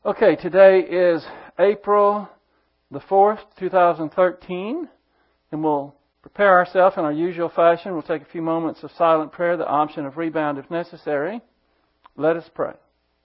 Okay, today is April the 4th, 2013, and we'll prepare ourselves in our usual fashion. We'll take a few moments of silent prayer, the option of rebound if necessary. Let us pray.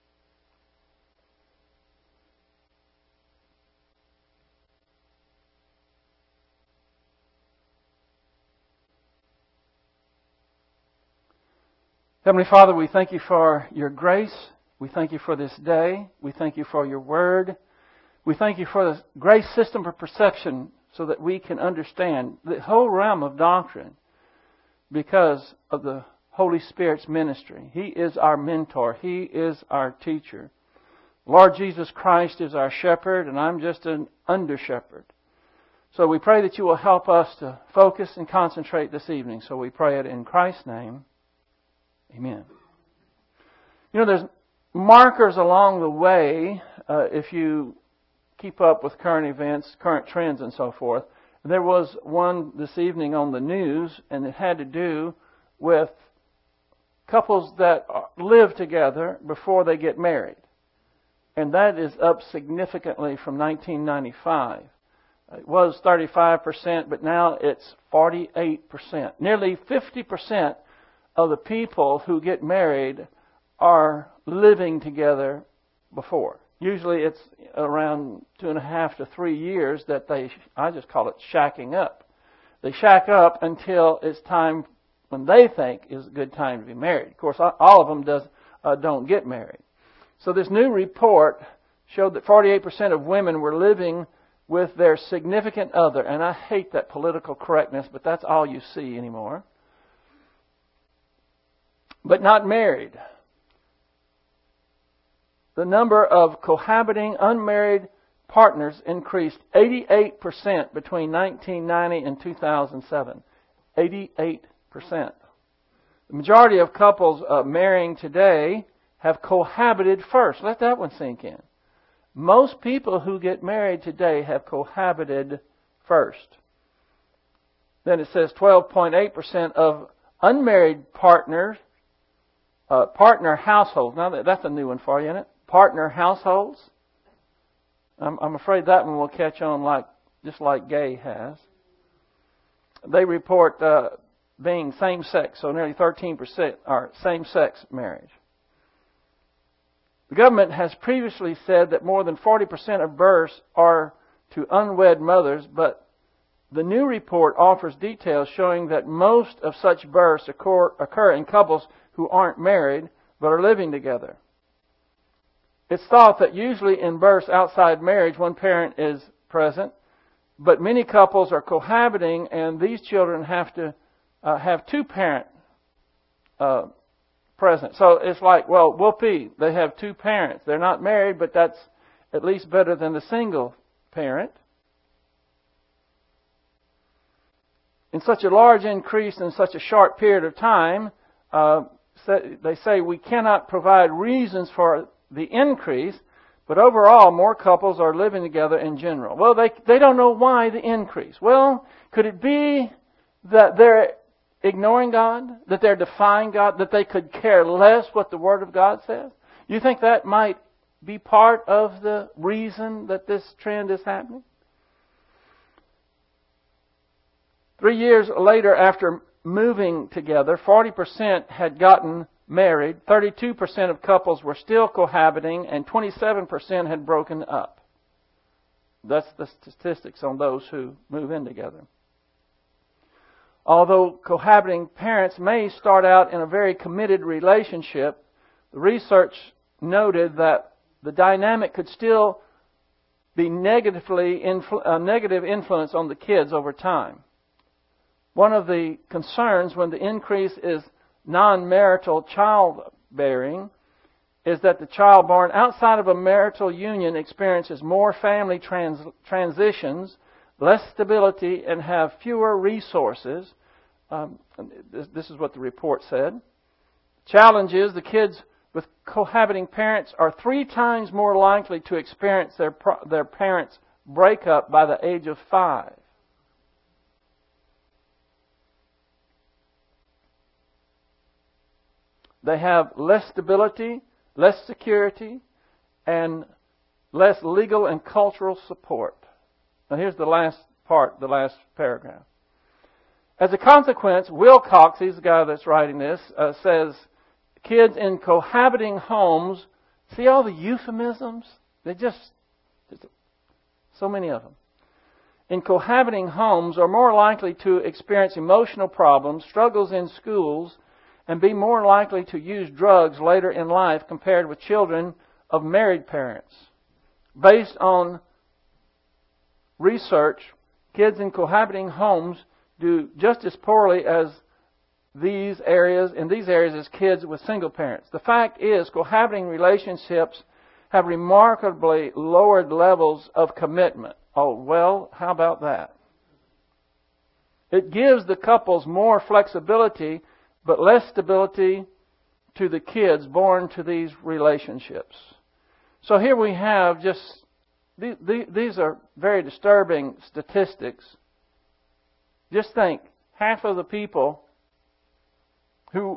Heavenly Father, we thank you for your grace. We thank you for this day. We thank you for your word. We thank you for the grace system of perception so that we can understand the whole realm of doctrine because of the Holy Spirit's ministry. He is our mentor. He is our teacher. Lord Jesus Christ is our shepherd, and I'm just an under-shepherd. So we pray that you will help us to focus and concentrate this evening. So we pray it in Christ's name. Amen. You know, there's markers along the way, if you keep up with current events, current trends and so forth. There was one this evening on the news, and it had to do with couples that live together before they get married. And that is up significantly from 1995. It was 35%, but now it's 48%. Nearly 50% of the people who get married are living together before. Usually it's around 2.5 to 3 years that I just call it shacking up. They shack up until it's time when they think is a good time to be married. Of course, all of them don't get married. So this new report showed that 48% of women were living with their significant other. And I hate that political correctness, but that's all you see anymore. But not married. The number of cohabiting unmarried partners increased 88% between 1990 and 2007. 88%. The majority of couples marrying today have cohabited first. Let that one sink in. Most people who get married today have cohabited first. Then it says 12.8% of unmarried partner households. Now that's a new one for you, isn't it? Partner households. I'm afraid that one will catch on just like gay has. They report being same-sex, so nearly 13% are same-sex marriage. The government has previously said that more than 40% of births are to unwed mothers, but the new report offers details showing that most of such births occur in couples who aren't married but are living together. It's thought that usually in births outside marriage, one parent is present, but many couples are cohabiting, and these children have to have two parents present. So it's like, well, whoopee, they have two parents. They're not married, but that's at least better than the single parent. In such a large increase in such a short period of time, they say we cannot provide reasons for the increase, but overall more couples are living together in general. Well, they don't know why the increase. Well, could it be that they're ignoring God, that they're defying God, that they could care less what the Word of God says? You think that might be part of the reason that this trend is happening? 3 years later, after moving together, 40% had gotten married, 32% of couples were still cohabiting, and 27% had broken up. That's the statistics on those who move in together. Although cohabiting parents may start out in a very committed relationship, the research noted that the dynamic could still be a negative influence on the kids over time. One of the concerns when the increase is non-marital childbearing is that the child born outside of a marital union experiences more family transitions, less stability, and have fewer resources. This is what the report said. Challenge is the kids with cohabiting parents are 3 times more likely to experience their parents' breakup by the age of 5. They have less stability, less security, and less legal and cultural support. Now here's the last part, the last paragraph. As a consequence, Wilcox, he's the guy that's writing this, says kids in cohabiting homes, see all the euphemisms? They just so many of them. In cohabiting homes are more likely to experience emotional problems, struggles in schools, and be more likely to use drugs later in life compared with children of married parents. Based on research, kids in cohabiting homes do just as poorly as in these areas as kids with single parents. The fact is, cohabiting relationships have remarkably lowered levels of commitment. Oh, well, how about that? It gives the couples more flexibility, but less stability to the kids born to these relationships. So here we have just, these are very disturbing statistics. Just think, half of the people who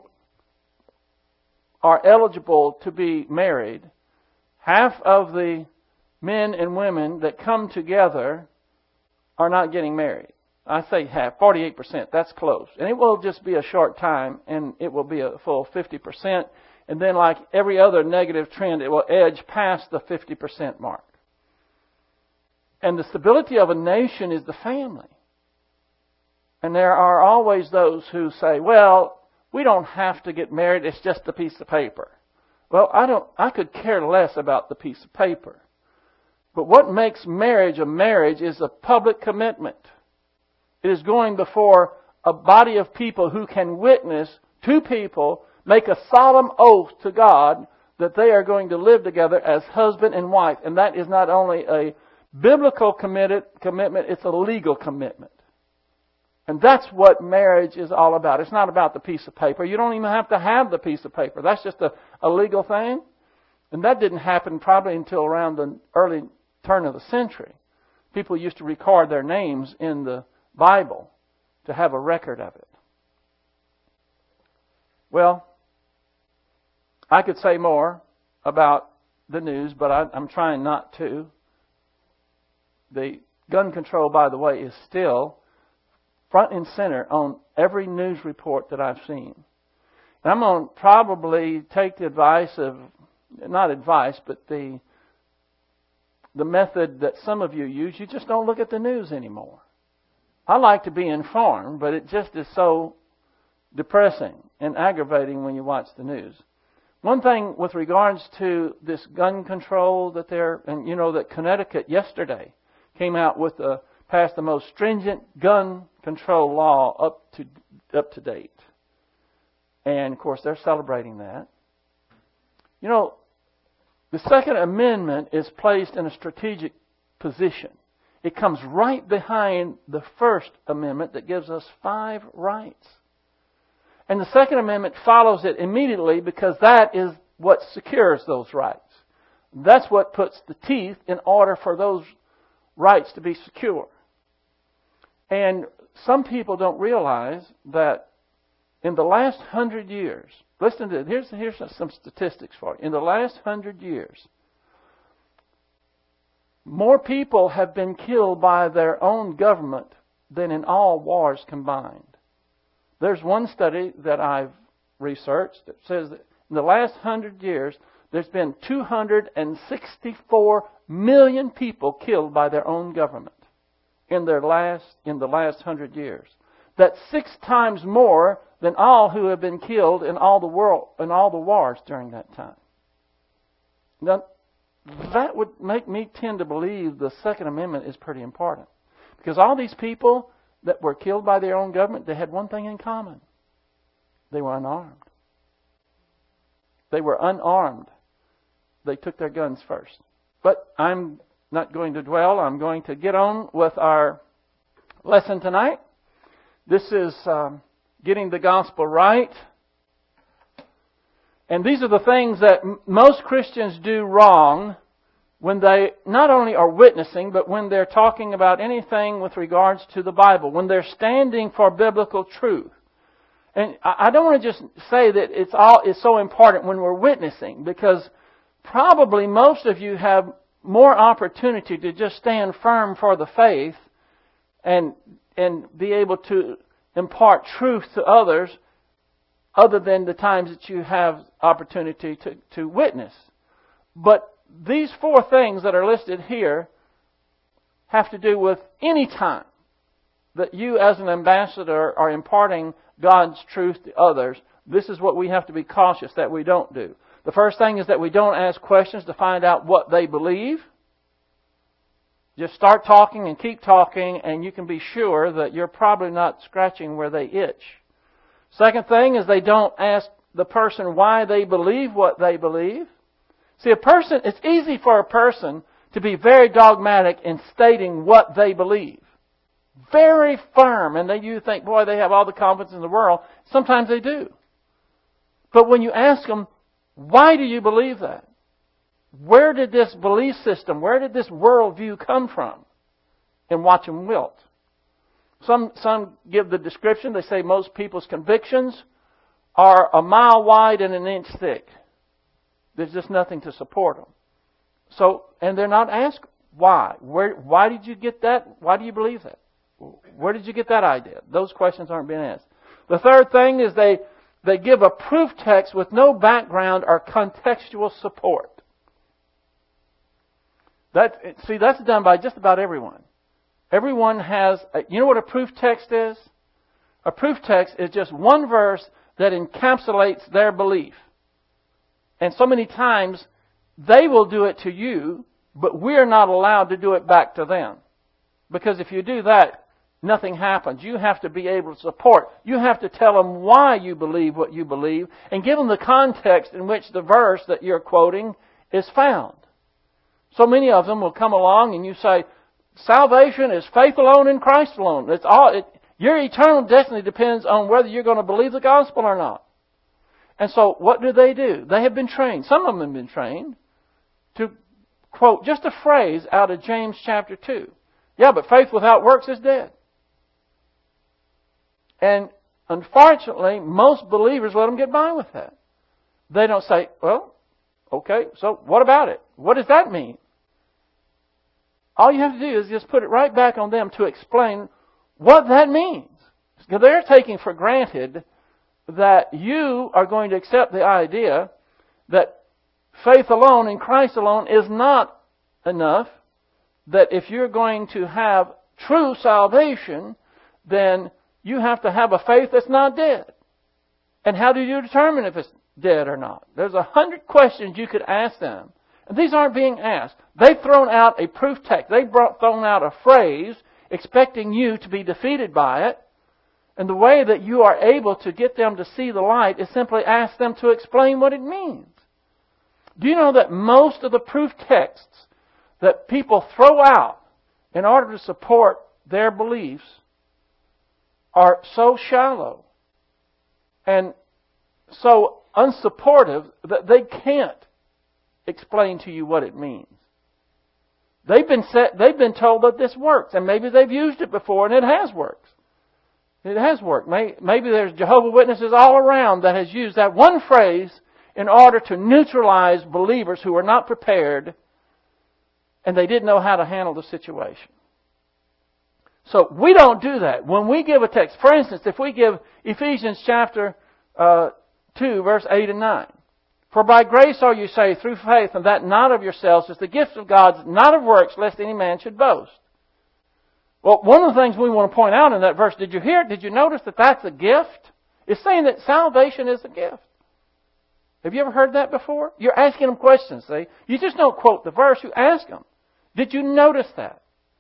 are eligible to be married, half of the men and women that come together are not getting married. I say half, 48%, that's close. And it will just be a short time, and it will be a full 50%. And then like every other negative trend, it will edge past the 50% mark. And the stability of a nation is the family. And there are always those who say, well, we don't have to get married, it's just a piece of paper. Well, I could care less about the piece of paper. But what makes marriage a marriage is a public commitment. It is going before a body of people who can witness two people make a solemn oath to God that they are going to live together as husband and wife. And that is not only a biblical commitment, it's a legal commitment. And that's what marriage is all about. It's not about the piece of paper. You don't even have to have the piece of paper. That's just a legal thing. And that didn't happen probably until around the early turn of the century. People used to record their names in the Bible to have a record of it. Well, I could say more about the news, but I'm trying not to. The gun control, by the way, is still front and center on every news report that I've seen. And I'm going to probably take the advice of, not advice, but the method that some of you use. You just don't look at the news anymore. I like to be informed, but it just is so depressing and aggravating when you watch the news. One thing with regards to this gun control that that Connecticut yesterday came out with passed the most stringent gun control law up to date. And of course they're celebrating that. The Second Amendment is placed in a strategic position. It comes right behind the First Amendment that gives us 5 rights. And the Second Amendment follows it immediately because that is what secures those rights. That's what puts the teeth in order for those rights to be secure. And some people don't realize that in the last 100 years, listen to this, here's some statistics for you. In the last 100 years, more people have been killed by their own government than in all wars combined. There's one study that I've researched that says that in the last 100 years, there's been 264 million people killed by their own government in the last 100 years. That's 6 times more than all who have been killed in all the wars during that time. Now, that would make me tend to believe the Second Amendment is pretty important. Because all these people that were killed by their own government, they had one thing in common. They were unarmed. They were unarmed. They took their guns first. But I'm not going to dwell. I'm going to get on with our lesson tonight. This is getting the gospel right. And these are the things that most Christians do wrong when they not only are witnessing, but when they're talking about anything with regards to the Bible, when they're standing for biblical truth. And I don't want to just say that it's so important when we're witnessing, because probably most of you have more opportunity to just stand firm for the faith and be able to impart truth to others other than the times that you have opportunity to witness. But these 4 things that are listed here have to do with any time that you as an ambassador are imparting God's truth to others. This is what we have to be cautious that we don't do. The first thing is that we don't ask questions to find out what they believe. Just start talking and keep talking, and you can be sure that you're probably not scratching where they itch. Second thing is they don't ask the person why they believe what they believe. See, it's easy for a person to be very dogmatic in stating what they believe. Very firm, and then you think, boy, they have all the confidence in the world. Sometimes they do. But when you ask them, why do you believe that? Where did this belief system, where did this worldview come from? And watch them wilt. Some give the description. They say most people's convictions are a mile wide and an inch thick. There's just nothing to support them. So, and they're not asked why. Why did you get that? Why do you believe that? Where did you get that idea? Those questions aren't being asked. The third thing is they give a proof text with no background or contextual support. That's done by just about everyone. Everyone has, you know what a proof text is? A proof text is just one verse that encapsulates their belief. And so many times, they will do it to you, but we're not allowed to do it back to them. Because if you do that, nothing happens. You have to be able to support. You have to tell them why you believe what you believe and give them the context in which the verse that you're quoting is found. So many of them will come along and you say, salvation is faith alone in Christ alone. Your eternal destiny depends on whether you're going to believe the gospel or not. And so what do? They have been trained. Some of them have been trained to quote just a phrase out of James chapter 2. Yeah, but faith without works is dead. And unfortunately, most believers let them get by with that. They don't say, well, okay, so what about it? What does that mean? All you have to do is just put it right back on them to explain what that means. Because they're taking for granted that you are going to accept the idea that faith alone in Christ alone is not enough, that if you're going to have true salvation, then you have to have a faith that's not dead. And how do you determine if it's dead or not? There's 100 questions you could ask them. And these aren't being asked. They've thrown out a proof text. They've thrown out a phrase expecting you to be defeated by it. And the way that you are able to get them to see the light is simply ask them to explain what it means. Do you know that most of the proof texts that people throw out in order to support their beliefs are so shallow and so unsupportive that they can't explain to you what it means? They've been told that this works, and maybe they've used it before and it has worked. It has worked. Maybe there's Jehovah's Witnesses all around that has used that one phrase in order to neutralize believers who were not prepared and they didn't know how to handle the situation. So we don't do that. When we give a text, for instance, if we give Ephesians chapter 2, verse 8 and 9. For by grace are you saved through faith, and that not of yourselves, is the gift of God, not of works, lest any man should boast. Well, one of the things we want to point out in that verse, did you hear it? Did you notice that that's a gift? It's saying that salvation is a gift. Have you ever heard that before? You're asking them questions, see? You just don't quote the verse, you ask them. Did you notice that?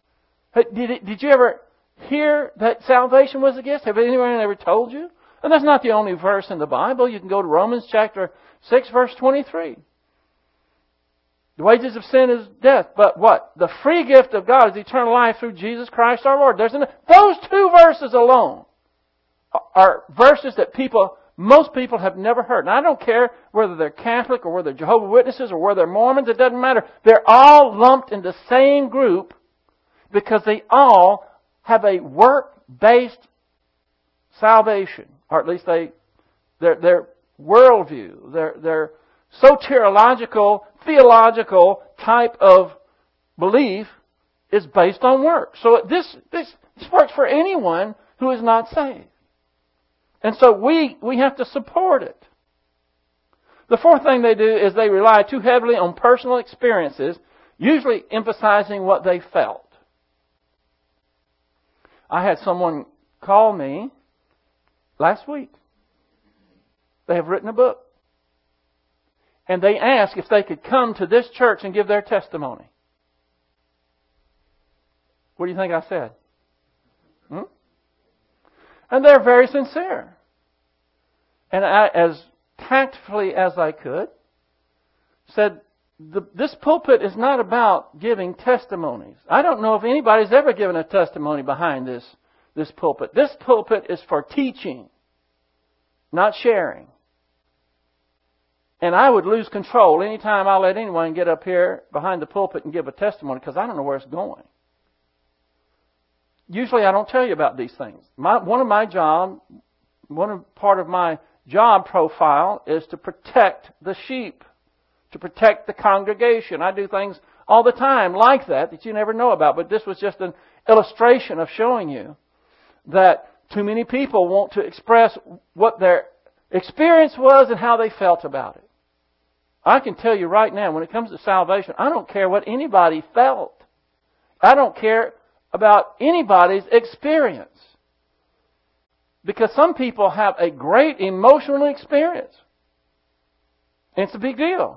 Did you ever hear that salvation was a gift? Have anyone ever told you? And that's not the only verse in the Bible. You can go to Romans chapter 6, verse 23. The wages of sin is death, but what? The free gift of God is eternal life through Jesus Christ our Lord. Those two verses alone are verses that most people have never heard. And I don't care whether they're Catholic or whether they're Jehovah's Witnesses or whether they're Mormons. It doesn't matter. They're all lumped in the same group because they all have a work-based salvation. Or at least their worldview, their soteriological, theological type of belief is based on works. So this works for anyone who is not saved. And so we have to support it. The fourth thing they do is they rely too heavily on personal experiences, usually emphasizing what they felt. I had someone call me last week. They have written a book. And they asked if they could come to this church and give their testimony. What do you think I said? And they're very sincere. And I, as tactfully as I could, said, this pulpit is not about giving testimonies. I don't know if anybody's ever given a testimony behind this pulpit. This pulpit is for teaching, not sharing. And I would lose control anytime I let anyone get up here behind the pulpit and give a testimony because I don't know where it's going. Usually I don't tell you about these things. Part of my job profile is to protect the sheep, to protect the congregation. I do things all the time like that you never know about. But this was just an illustration of showing you that too many people want to express what their experience was and how they felt about it. I can tell you right now, when it comes to salvation, I don't care what anybody felt. I don't care about anybody's experience. Because some people have a great emotional experience. And it's a big deal.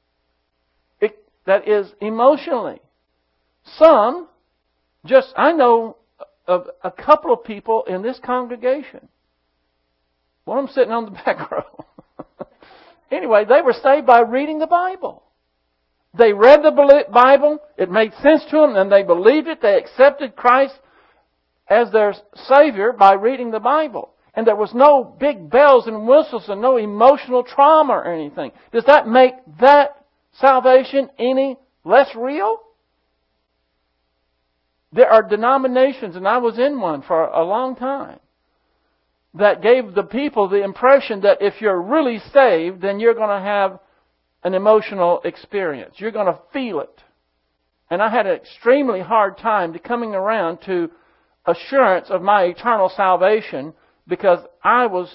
That is emotionally. Some, I know of a couple of people in this congregation. One of them sitting on the back row. Anyway, they were saved by reading the Bible. They read the Bible, it made sense to them, and they believed it. They accepted Christ as their Savior by reading the Bible. And there was no big bells and whistles and no emotional trauma or anything. Does that make that salvation any less real? There are denominations, and I was in one for a long time, that gave the people the impression that if you're really saved, then you're going to have an emotional experience. You're going to feel it. And I had an extremely hard time to coming around to assurance of my eternal salvation because I was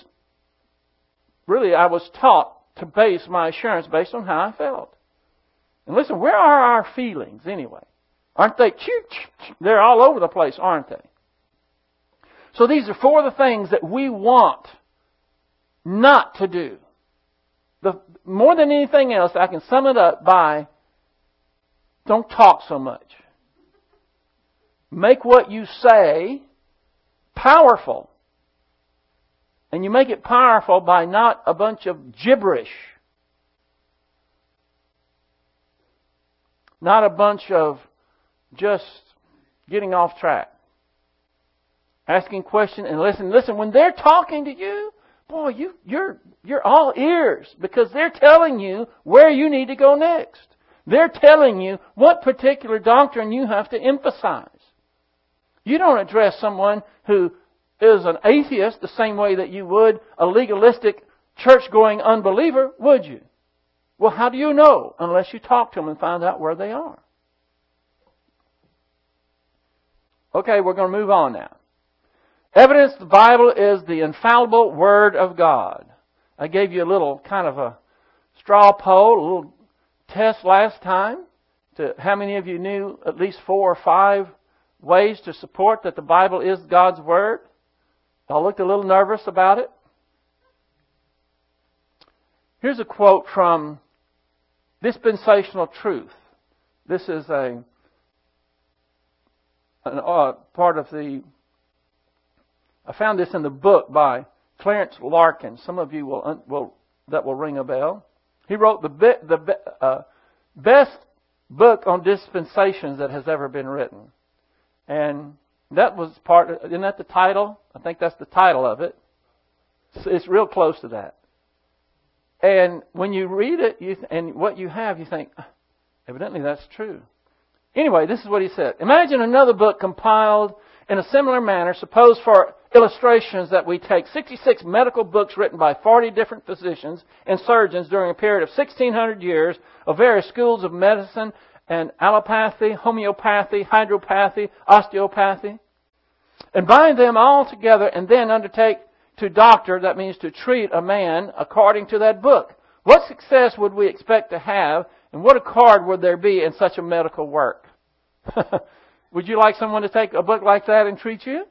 taught to base my assurance based on how I felt. And listen, where are our feelings anyway? Aren't they? They're all over the place, aren't they? So these are four of the things that we want not to do. More than anything else, I can sum it up by don't talk so much. Make what you say powerful. And you make it powerful by not a bunch of gibberish. Not a bunch of just getting off track. Asking questions and listen, when they're talking to you, boy, you're all ears because they're telling you where you need to go next. They're telling you what particular doctrine you have to emphasize. You don't address someone who is an atheist the same way that you would a legalistic, church-going unbeliever, would you? Well, how do you know unless you talk to them and find out where they are? Okay, we're going to move on now. Evidence the Bible is the infallible Word of God. I gave you a little kind of a straw poll, a little test last time to how many of you knew at least 4 or 5 ways to support that the Bible is God's Word. I looked a little nervous about it. Here's a quote from Dispensational Truth. This is part of the... I found this in the book by Clarence Larkin. Some of you that will ring a bell. He wrote the best book on dispensations that has ever been written. And that was isn't that the title? I think that's the title of it. It's real close to that. And when you read it and what you have, you think, evidently that's true. Anyway, this is what he said. Imagine another book compiled in a similar manner, suppose for illustrations that we take. 66 medical books written by 40 different physicians and surgeons during a period of 1,600 years of various schools of medicine and allopathy, homeopathy, hydropathy, osteopathy. And bind them all together and then undertake to doctor, that means to treat a man according to that book. What success would we expect to have, and what accord would there be in such a medical work? Would you like someone to take a book like that and treat you?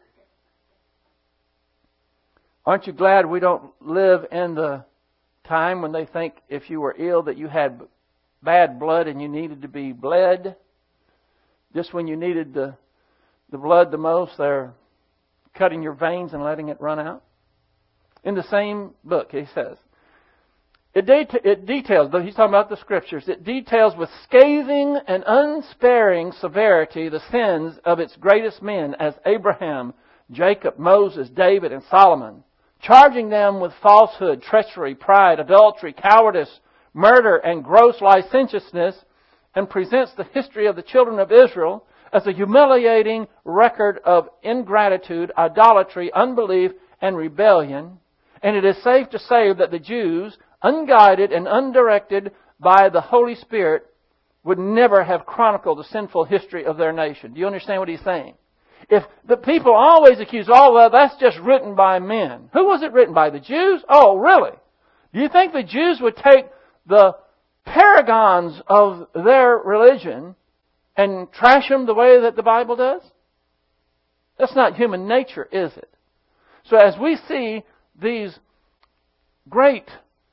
Aren't you glad we don't live in the time when they think if you were ill that you had bad blood and you needed to be bled? Just when you needed the blood the most, they're cutting your veins and letting it run out. In the same book, he says, it details, though he's talking about the Scriptures, it details with scathing and unsparing severity the sins of its greatest men as Abraham, Jacob, Moses, David, and Solomon, charging them with falsehood, treachery, pride, adultery, cowardice, murder, and gross licentiousness, and presents the history of the children of Israel as a humiliating record of ingratitude, idolatry, unbelief, and rebellion. And it is safe to say that the Jews, unguided and undirected by the Holy Spirit, would never have chronicled the sinful history of their nation. Do you understand what he's saying? If the people always accuse, well, that's just written by men. Who was it written by? The Jews? Oh, really? Do you think the Jews would take the paragons of their religion and trash them the way that the Bible does? That's not human nature, is it? So as we see these great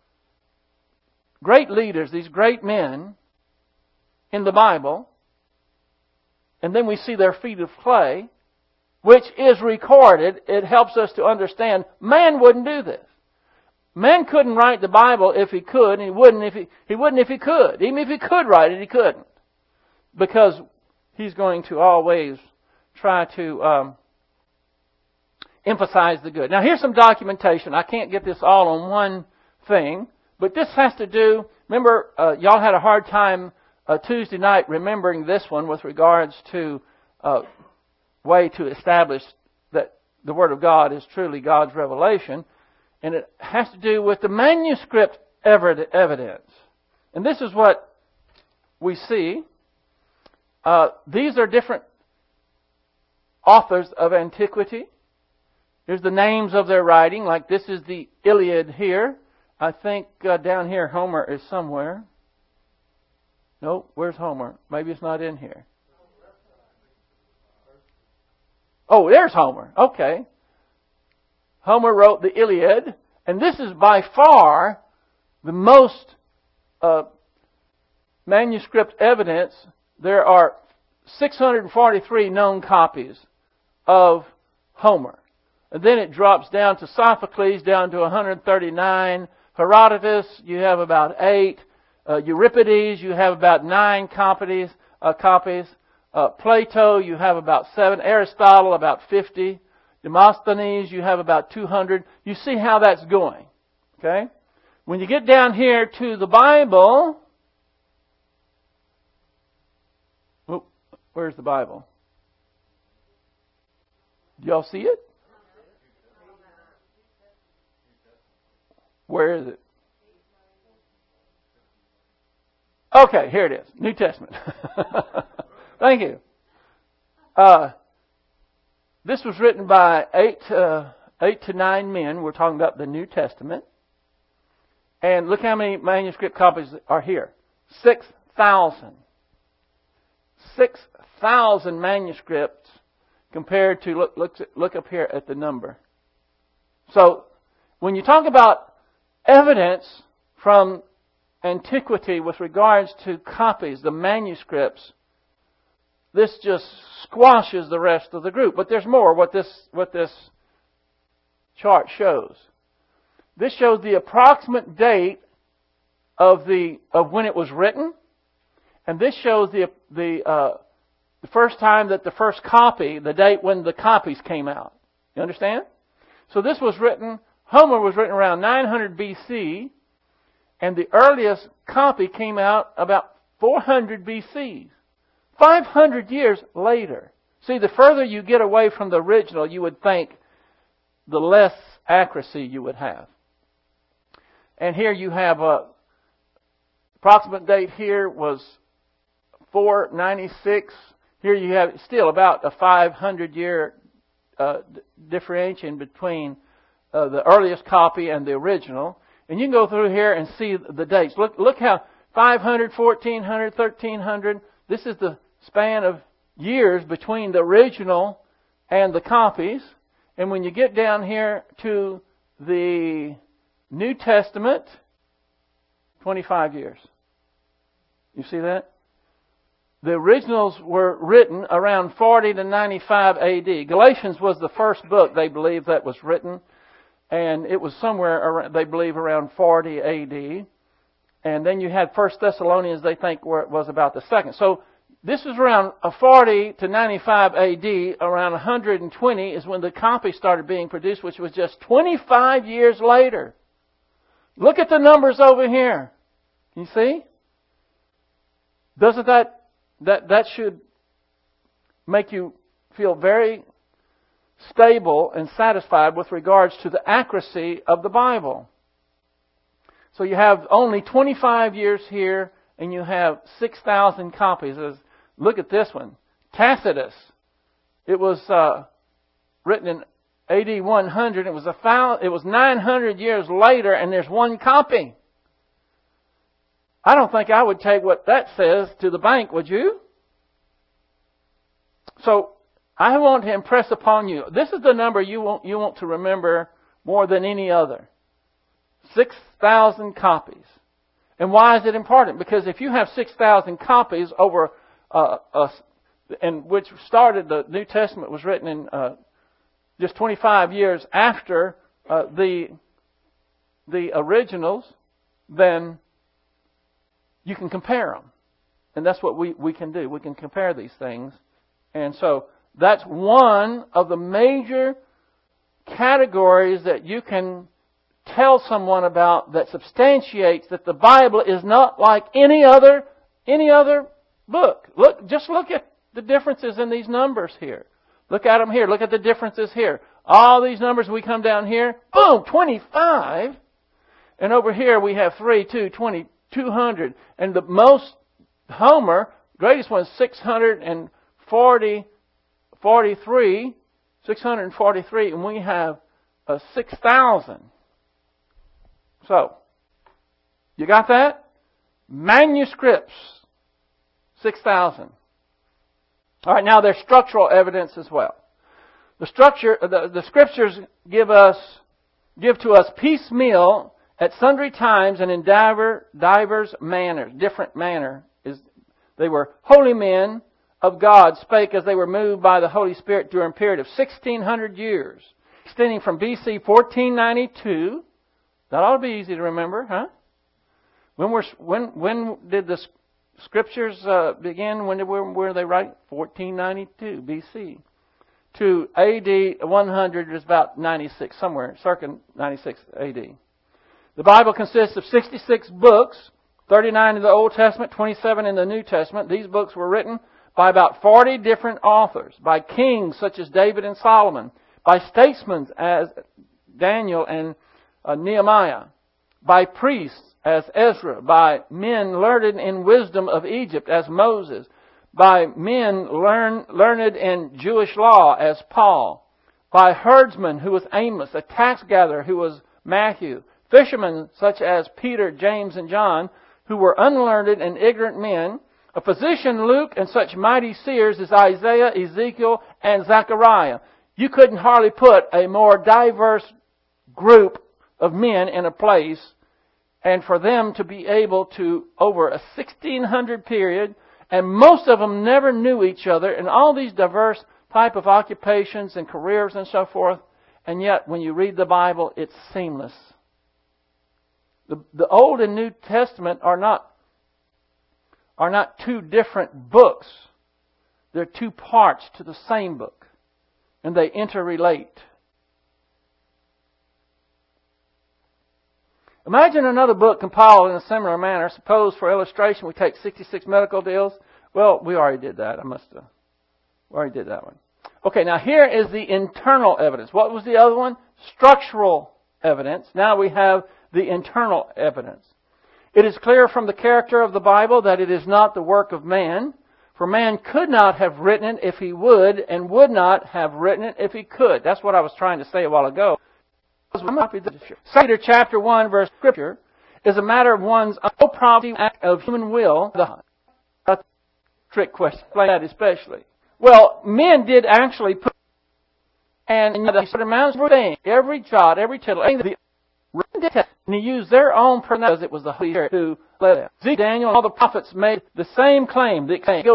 leaders, these great men in the Bible, and then we see their feet of clay, which is recorded, it helps us to understand man wouldn't do this. Man couldn't write the Bible if he could, and he wouldn't if he could. Even if he could write it, he couldn't. Because he's going to always try to emphasize the good. Now here's some documentation. I can't get this all on one thing, but this has to do, remember, y'all had a hard time Tuesday night remembering this one with regards to way to establish that the Word of God is truly God's revelation. And it has to do with the manuscript evidence. And this is what we see. These are different authors of antiquity. Here's the names of their writing. Like this is the Iliad here. I think down here Homer is somewhere. No, where's Homer? Maybe it's not in here. Oh, there's Homer. Okay. Homer wrote the Iliad, and this is by far the most manuscript evidence. There are 643 known copies of Homer. And then it drops down to Sophocles, down to 139. Herodotus, you have about 8. Euripides, you have about 9 copies. Plato, you have about 7. Aristotle, about 50. Demosthenes, you have about 200. You see how that's going. Okay? When you get down here to the Bible, where's the Bible? Do y'all see it? Where is it? Okay, here it is. New Testament. Thank you. This was written by 8 to 9 men. We're talking about the New Testament. And look how many manuscript copies are here. 6,000. 6,000 manuscripts compared to, look up here at the number. So, when you talk about evidence from antiquity with regards to copies, the manuscripts, this just squashes the rest of the group. But there's more what this chart shows. This shows the approximate date of when it was written, and this shows the first time that the first copy, the date when the copies came out. You understand? So this was written, Homer was written around 900 BC, and the earliest copy came out about 400 BC. 500 years later. See, the further you get away from the original, you would think the less accuracy you would have. And here you have approximate date here was 496. Here you have still about a 500-year differentiation between the earliest copy and the original. And you can go through here and see the dates. Look how 500, 1400, 1300. This is the span of years between the original and the copies. And when you get down here to the New Testament, 25 years. You see that? The originals were written around 40 to 95 AD. Galatians was the first book, they believe, that was written. And it was somewhere, around, they believe, around 40 AD. And then you had 1 Thessalonians, they think, where it was about the second. So this was around 40 to 95 AD. Around 120 is when the copy started being produced, which was just 25 years later. Look at the numbers over here. You see? Doesn't that should make you feel very stable and satisfied with regards to the accuracy of the Bible. So you have only 25 years here, and you have 6,000 copies. Look at this one. Tacitus. It was written in AD 100. It was 900 years later, and there's one copy. I don't think I would take what that says to the bank, would you? So I want to impress upon you. This is the number you want to remember more than any other. 6,000 copies. And why is it important? Because if you have 6,000 copies over, and which started, the New Testament was written in just 25 years after the originals, then you can compare them. And that's what we can do. We can compare these things. And so that's one of the major categories that you can tell someone about that substantiates that the Bible is not like any other book. Just look at the differences in these numbers here. Look at them here. Look at the differences here. All these numbers, we come down here, boom, 25. And over here we have 3, 2, 20, 200. And the most, Homer, greatest one, 643, and we have 6,000. So, you got that? Manuscripts, 6,000. All right, now there's structural evidence as well. The Scriptures give to us piecemeal at sundry times and in divers manners, different manner. They were holy men of God, spake as they were moved by the Holy Spirit during a period of 1,600 years, extending from BC 1492. That ought to be easy to remember, huh? When did the Scriptures begin? When were they writing? 1492 BC. To AD 100 is about 96, somewhere, circa 96 AD. The Bible consists of 66 books, 39 in the Old Testament, 27 in the New Testament. These books were written by about 40 different authors, by kings such as David and Solomon, by statesmen as Daniel and Nehemiah, by priests as Ezra, by men learned in wisdom of Egypt as Moses, by men learned in Jewish law as Paul, by herdsmen who was Amos, a tax gatherer who was Matthew, fishermen such as Peter, James, and John, who were unlearned and ignorant men, a physician Luke, and such mighty seers as Isaiah, Ezekiel, and Zechariah. You couldn't hardly put a more diverse group of men in a place, and for them to be able to, over a 1,600 period, and most of them never knew each other, and all these diverse type of occupations and careers and so forth, and yet when you read the Bible, it's seamless. The Old and New Testament are not two different books. They're two parts to the same book, and they interrelate. Imagine another book compiled in a similar manner. Suppose, for illustration, we take 66 medical deals. Well, we already did that. We already did that one. Okay, now here is the internal evidence. What was the other one? structural evidence. Now we have the internal evidence. It is clear from the character of the Bible that it is not the work of man, for man could not have written it if he would, and would not have written it if he could. That's what I was trying to say a while ago. 2 Peter chapter 1 verse Scripture is a matter of one's own property act of human will. That's a trick question. Like that especially. Well, men did actually put, and the amounts of everything, every jot, every tittle, and he used their own pronouns. It was the Holy Spirit who led them. Zeke, Daniel, all the prophets made the same claim. They go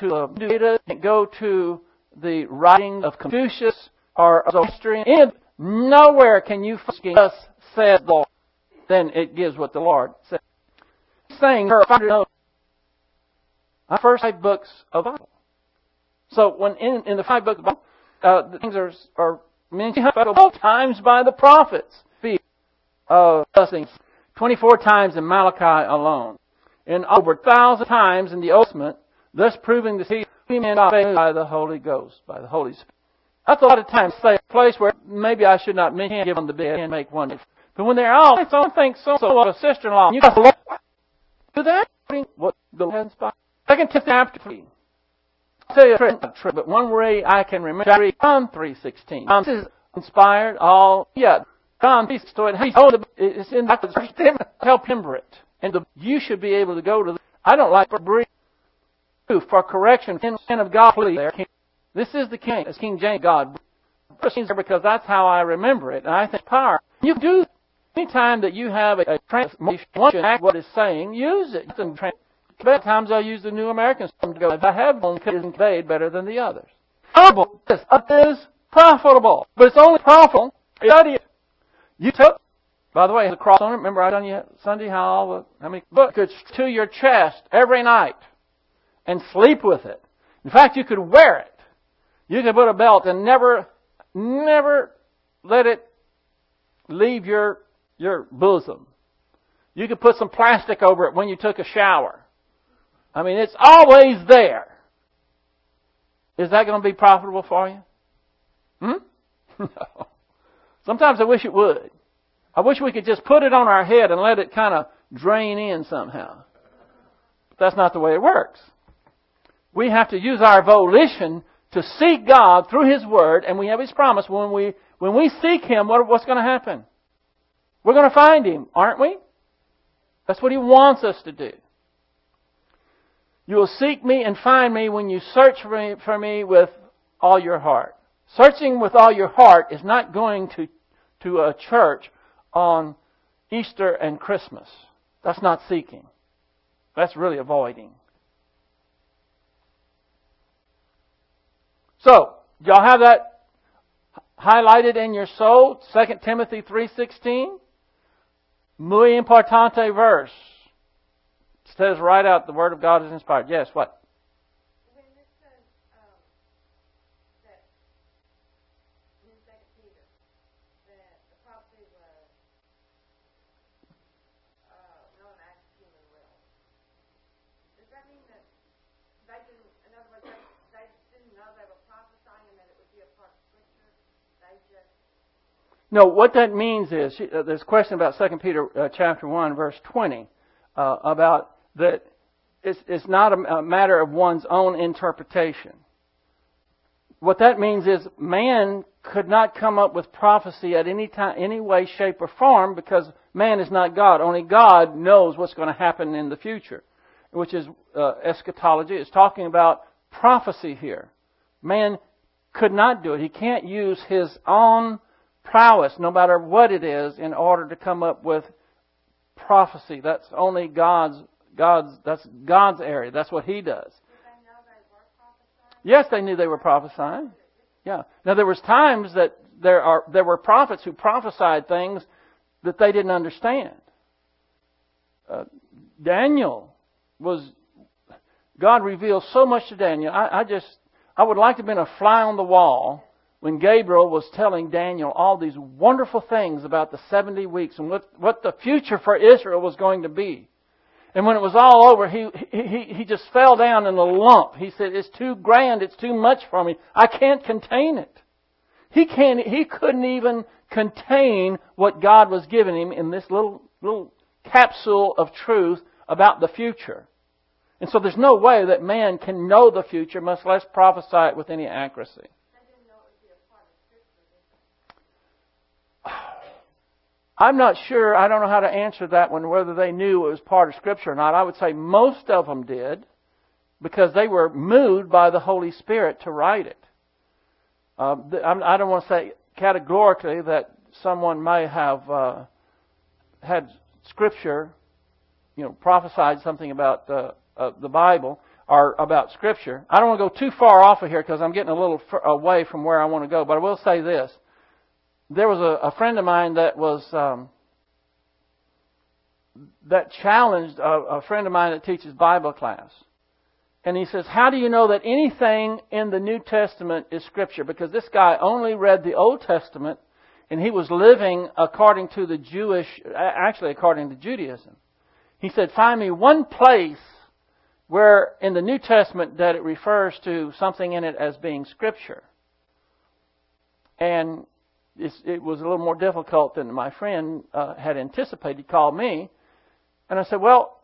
to the writing of Confucius or Zoroastrian. And nowhere can you find "Thus says the Lord." Then it gives what the Lord said. Saying her first 5 books of the Bible. So when in the 5 books of the Bible, the things are mentioned 12 times by the prophets. 24 times in Malachi alone, and over 1,000 times in the Old Testament, thus proving the seed by the Holy Ghost, by the Holy Spirit. That's a lot of times say a place where maybe I should not mention, give on the bed and make one. But when they're all, I think so of a sister-in-law, you got to do that. What the Lord has inspired. 2 Timothy chapter 3. I'll tell you a trick, but one way I can remember John 3:16. This is inspired. John, it's in the help remember it. And you should be able to go to I don't like for correction of God. This is the King. It's King James God. Because that's how I remember it. And I think power. You do any time that you have a translation, what it's saying, use it. Times I use the New American Standard to go. If I have one, it is conveyed better than the others. This is profitable, but it's only profitable. Study it. You took, by the way, the cross on it. Remember I done you Sunday how many books to your chest every night and sleep with it. In fact, you could wear it. You could put a belt and never let it leave your bosom. You could put some plastic over it when you took a shower. I mean, it's always there. Is that going to be profitable for you? No. Sometimes I wish it would. I wish we could just put it on our head and let it kind of drain in somehow. But that's not the way it works. We have to use our volition to seek God through His Word, and we have His promise. When we seek Him, what's going to happen? We're going to find Him, aren't we? That's what He wants us to do. You will seek me and find me when you search for me with all your heart. Searching with all your heart is not going to a church on Easter and Christmas. That's not seeking. That's really avoiding. So, y'all have that highlighted in your soul? 2 Timothy 3:16. Muy importante verse. It says right out the Word of God is inspired. Yes, what? When it says that in 2 Peter that the prophecy was known as human will, does that mean that they didn't, in other words, they didn't know they were prophesying and that it would be a part of Scripture? They just... No, what that means is, there's a question about 2 Peter chapter 1, verse 20, about that it's not a matter of one's own interpretation. What that means is man could not come up with prophecy at any time, any way, shape, or form because man is not God. Only God knows what's going to happen in the future, which is eschatology. It's talking about prophecy here. Man could not do it. He can't use his own prowess, no matter what it is, in order to come up with prophecy. That's only that's God's area. That's what He does. Did they know they were prophesying? Yes, they knew they were prophesying. Yeah. Now there was times that there were prophets who prophesied things that they didn't understand. Daniel God revealed so much to Daniel. I would like to have been a fly on the wall when Gabriel was telling Daniel all these wonderful things about the 70 weeks and what the future for Israel was going to be. And when it was all over, he just fell down in a lump. He said, it's too grand, it's too much for me. I can't contain it. He couldn't even contain what God was giving him in this little capsule of truth about the future. And so there's no way that man can know the future, much less prophesy it with any accuracy. I'm not sure. I don't know how to answer that one, whether they knew it was part of Scripture or not. I would say most of them did, because they were moved by the Holy Spirit to write it. I don't want to say categorically that someone may have had Scripture, prophesied something about the Bible or about Scripture. I don't want to go too far off of here because I'm getting a little away from where I want to go. But I will say this. There was a friend of mine that was that challenged a friend of mine that teaches Bible class. And he says, how do you know that anything in the New Testament is Scripture? Because this guy only read the Old Testament, and he was living according to according to Judaism. He said, find me one place where in the New Testament that it refers to something in it as being Scripture. And it was a little more difficult than my friend had anticipated. He called me, and I said, well,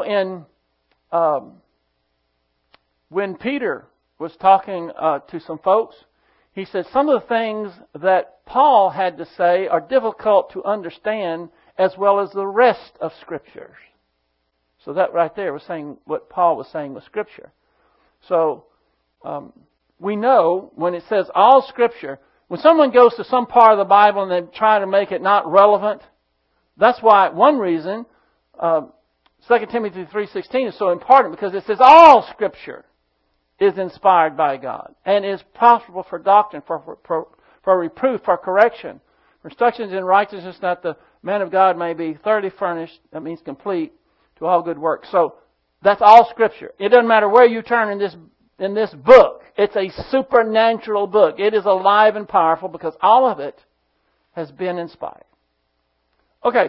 when Peter was talking to some folks, he said some of the things that Paul had to say are difficult to understand as well as the rest of Scriptures. So that right there was saying what Paul was saying was Scripture. So we know when it says all Scripture, when someone goes to some part of the Bible and they try to make it not relevant, that's why one reason 2 Timothy 3:16 is so important, because it says all Scripture is inspired by God and is profitable for doctrine, for reproof, for correction, for instructions in righteousness, that the man of God may be thoroughly furnished, that means complete, to all good works. So that's all Scripture. It doesn't matter where you turn in this book. It's a supernatural book. It is alive and powerful because all of it has been inspired. Okay.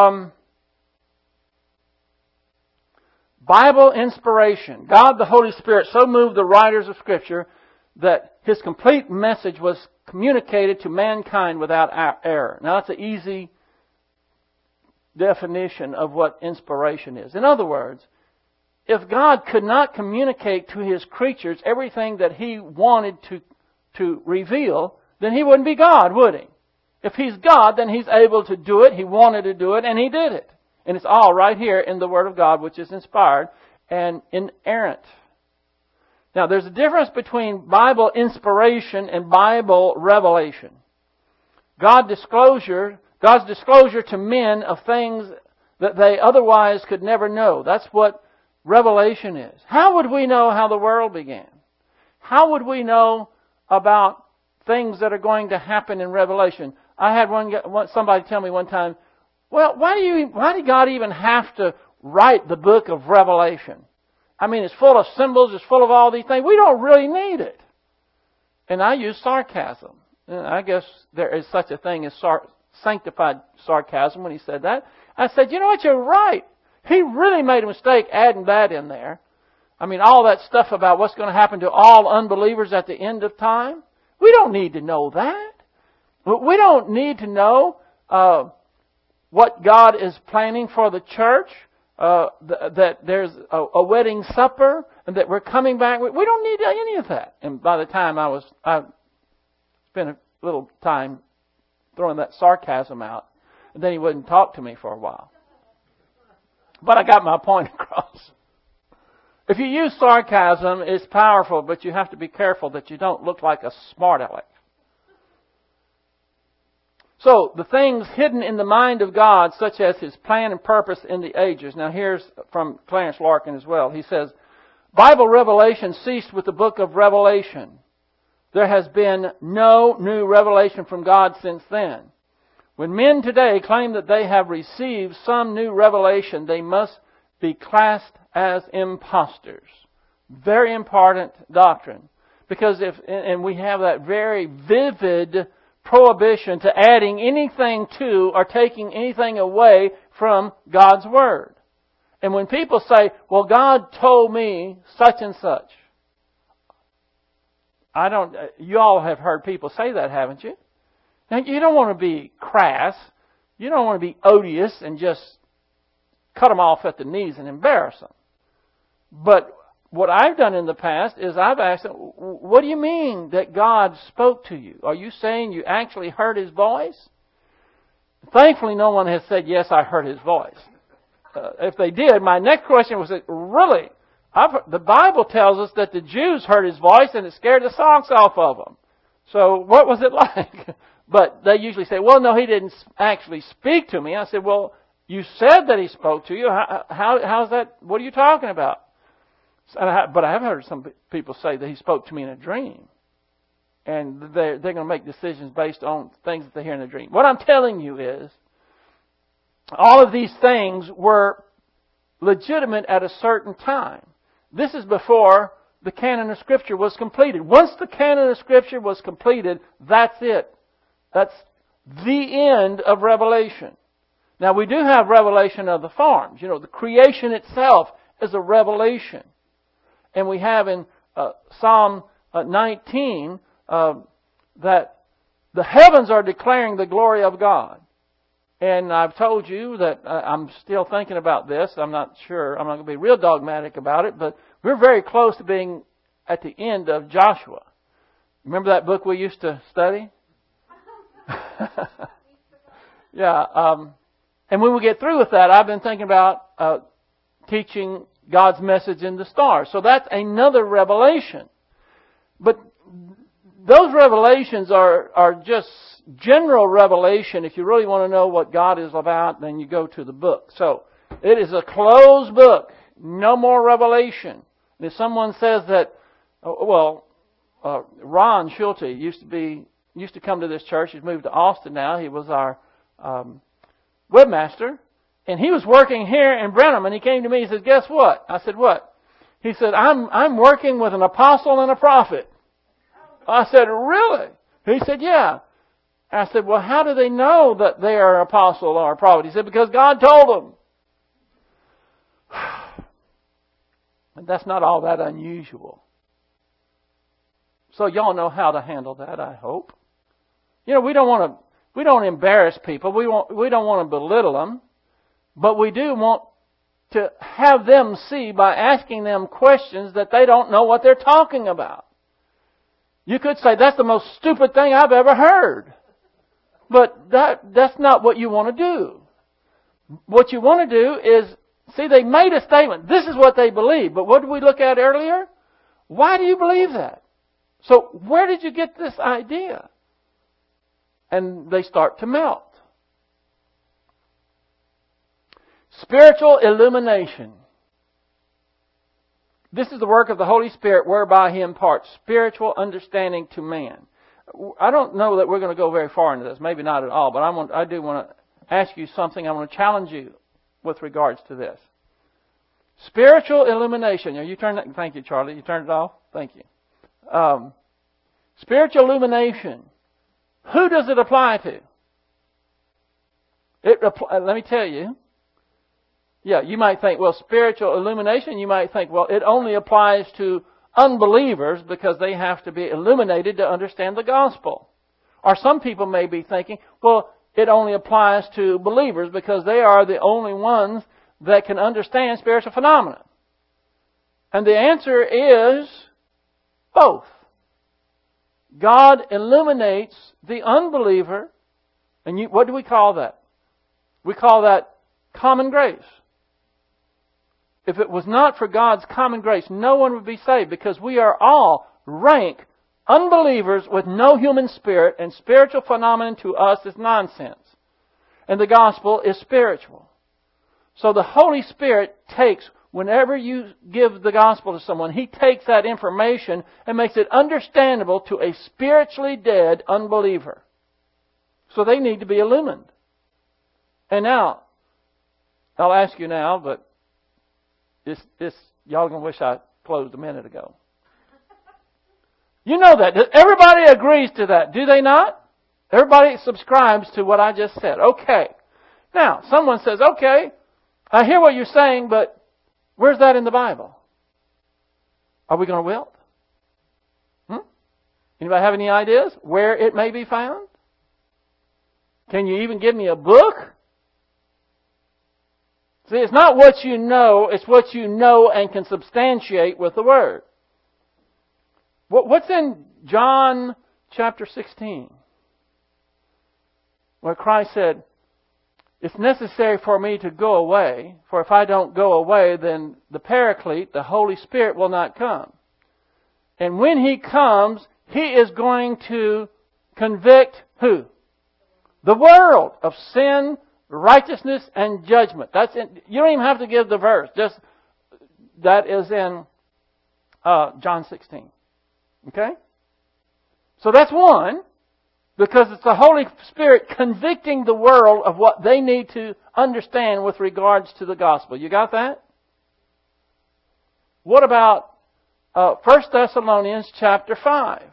Bible inspiration. God the Holy Spirit so moved the writers of Scripture that His complete message was communicated to mankind without error. Now that's an easy definition of what inspiration is. In other words, if God could not communicate to His creatures everything that He wanted to reveal, then He wouldn't be God, would He? If He's God, then He's able to do it. He wanted to do it, and He did it. And it's all right here in the Word of God, which is inspired and inerrant. Now, there's a difference between Bible inspiration and Bible revelation. God's disclosure to men of things that they otherwise could never know. That's what revelation is. How would we know how the world began? How would we know about things that are going to happen in Revelation? I had somebody tell me one time, well, why did God even have to write the book of Revelation? I mean, it's full of symbols, it's full of all these things. We don't really need it. And I use sarcasm. And I guess there is such a thing as sanctified sarcasm when he said that. I said, you know what, you're right. He really made a mistake adding that in there. I mean, all that stuff about what's going to happen to all unbelievers at the end of time. We don't need to know that. We don't need to know what God is planning for the church, that there's a wedding supper, and that we're coming back. We don't need any of that. And by the time I spent a little time throwing that sarcasm out, and then he wouldn't talk to me for a while. But I got my point across. If you use sarcasm, it's powerful, but you have to be careful that you don't look like a smart aleck. So, the things hidden in the mind of God, such as His plan and purpose in the ages. Now here's from Clarence Larkin as well. He says, Bible revelation ceased with the book of Revelation. There has been no new revelation from God since then. When men today claim that they have received some new revelation, they must be classed as imposters. Very important doctrine. Because and we have that very vivid prohibition to adding anything to or taking anything away from God's Word. And when people say, well, God told me such and such, You all have heard people say that, haven't you? Now, you don't want to be crass. You don't want to be odious and just cut them off at the knees and embarrass them. But what I've done in the past is I've asked them, what do you mean that God spoke to you? Are you saying you actually heard His voice? Thankfully, no one has said, yes, I heard His voice. If they did, my next question was, really? The Bible tells us that the Jews heard His voice and it scared the socks off of them. So what was it like? But they usually say, well, no, He didn't actually speak to me. I said, well, you said that He spoke to you. How's that? What are you talking about? But I have heard some people say that He spoke to me in a dream. And they're going to make decisions based on things that they hear in a dream. What I'm telling you is, all of these things were legitimate at a certain time. This is before the canon of Scripture was completed. Once the canon of Scripture was completed, that's it. That's the end of Revelation. Now, we do have revelation of the forms. You know, the creation itself is a revelation. And we have in Psalm 19 that the heavens are declaring the glory of God. And I've told you that I'm still thinking about this. I'm not sure. I'm not going to be real dogmatic about it, but we're very close to being at the end of Joshua. Remember that book we used to study? Yeah. And when we get through with that, I've been thinking about teaching God's message in the stars. So that's another revelation. But those revelations are just general revelation. If you really want to know what God is about, then you go to the book. So it is a closed book. No more revelation. And if someone says that, Ron Schulte used to come to this church. He's moved to Austin now. He was our webmaster. And he was working here in Brenham, and he came to me and said, guess what? I said, what? He said, I'm working with an apostle and a prophet. I said, really? He said, yeah. I said, well, how do they know that they are an apostle or a prophet? He said, because God told them. And that's not all that unusual. So y'all know how to handle that, I hope. You know, we don't embarrass people. We don't want to belittle them. But we do want to have them see by asking them questions that they don't know what they're talking about. You could say, that's the most stupid thing I've ever heard. But that's not what you want to do. What you want to do is, see, they made a statement. This is what they believe. But what did we look at earlier? Why do you believe that? So where did you get this idea? And they start to melt. Spiritual illumination. This is the work of the Holy Spirit whereby He imparts spiritual understanding to man. I don't know that we're going to go very far into this. Maybe not at all. But I do want to ask you something. I want to challenge you with regards to this. Spiritual illumination. You turned that, thank you, Charlie. You turned it off? Thank you. Spiritual illumination. Who does it apply to? Let me tell you. Yeah, you might think, well, spiritual illumination, you might think, well, it only applies to unbelievers because they have to be illuminated to understand the gospel. Or some people may be thinking, well, it only applies to believers because they are the only ones that can understand spiritual phenomena. And the answer is both. God illuminates the unbeliever, and what do we call that? We call that common grace. If it was not for God's common grace, no one would be saved because we are all rank unbelievers with no human spirit, and spiritual phenomenon to us is nonsense. And the gospel is spiritual. So the Holy Spirit takes, whenever you give the gospel to someone, He takes that information and makes it understandable to a spiritually dead unbeliever. So they need to be illumined. And now, I'll ask you now, but y'all are going to wish I closed a minute ago. You know that. Everybody agrees to that, do they not? Everybody subscribes to what I just said. Okay. Now, someone says, okay, I hear what you're saying, but where's that in the Bible? Are we going to wilt? Anybody have any ideas where it may be found? Can you even give me a book? See, it's not what you know, it's what you know and can substantiate with the Word. What's in John chapter 16? Where Christ said, it's necessary for me to go away, for if I don't go away, then the Paraclete, the Holy Spirit, will not come. And when He comes, He is going to convict who? The world of sin, righteousness, and judgment. That's in, you don't even have to give the verse. Just that is in John 16. Okay? So that's one, because it's the Holy Spirit convicting the world of what they need to understand with regards to the gospel. You got that? What about 1 Thessalonians chapter 5?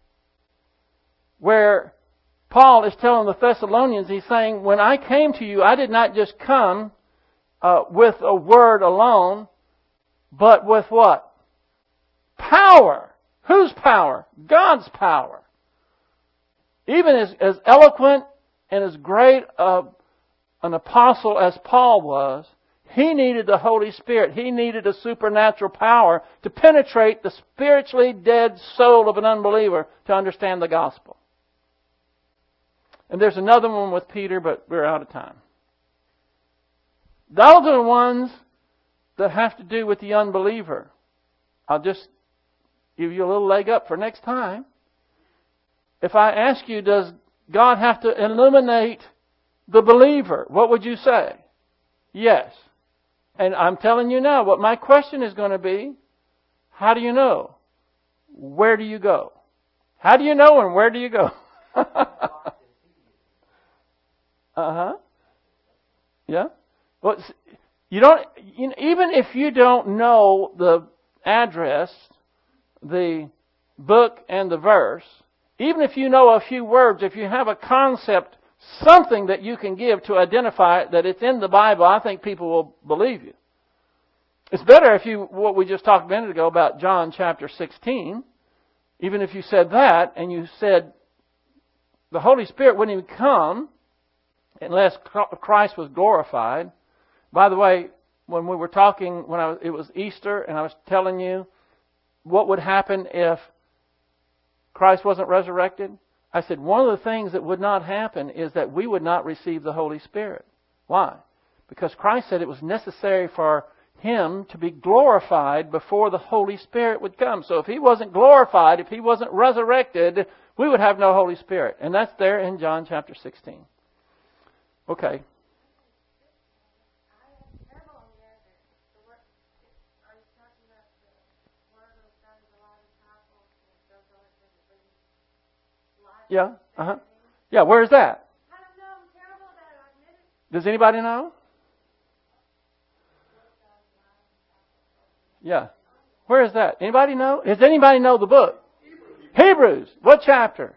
Where Paul is telling the Thessalonians, he's saying, when I came to you, I did not just come with a word alone, but with what? Power. Whose power? God's power. Even as eloquent and as great an apostle as Paul was, he needed the Holy Spirit. He needed a supernatural power to penetrate the spiritually dead soul of an unbeliever to understand the gospel. And there's another one with Peter, but we're out of time. Those are the ones that have to do with the unbeliever. I'll just give you a little leg up for next time. If I ask you, does God have to illuminate the believer? What would you say? Yes. And I'm telling you now, what my question is going to be, how do you know? Where do you go? How do you know and where do you go? Yeah. Well, you don't. Even if you don't know the address, the book, and the verse, even if you know a few words, if you have a concept, something that you can give to identify that it's in the Bible, I think people will believe you. It's better if you, what we just talked a minute ago about John chapter 16, even if you said that and you said the Holy Spirit wouldn't even come unless Christ was glorified. By the way, when we were talking, it was Easter, and I was telling you what would happen if Christ wasn't resurrected. I said one of the things that would not happen is that we would not receive the Holy Spirit. Why? Because Christ said it was necessary for Him to be glorified before the Holy Spirit would come. So if He wasn't glorified, if He wasn't resurrected, we would have no Holy Spirit. And that's there in John chapter 16. Okay. Yeah. Yeah, where is that? I don't know. I'm terrible about it. I admit it. Does anybody know? Yeah. Where is that? Anybody know? Does anybody know the book? Hebrews. What chapter?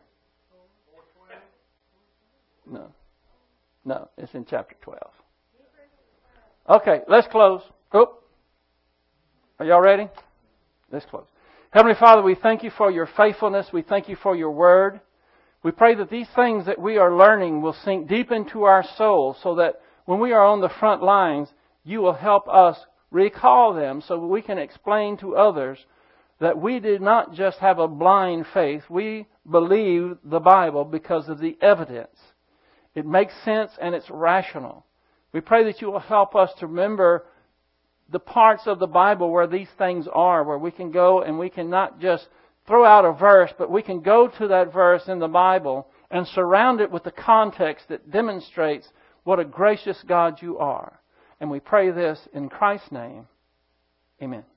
No, it's in chapter 12. Okay, let's close. Oh. Are y'all ready? Let's close. Heavenly Father, we thank You for Your faithfulness. We thank You for Your word. We pray that these things that we are learning will sink deep into our souls so that when we are on the front lines, You will help us recall them so we can explain to others that we did not just have a blind faith. We believe the Bible because of the evidence. It makes sense and it's rational. We pray that You will help us to remember the parts of the Bible where these things are, where we can go and we can not just throw out a verse, but we can go to that verse in the Bible and surround it with the context that demonstrates what a gracious God You are. And we pray this in Christ's name. Amen.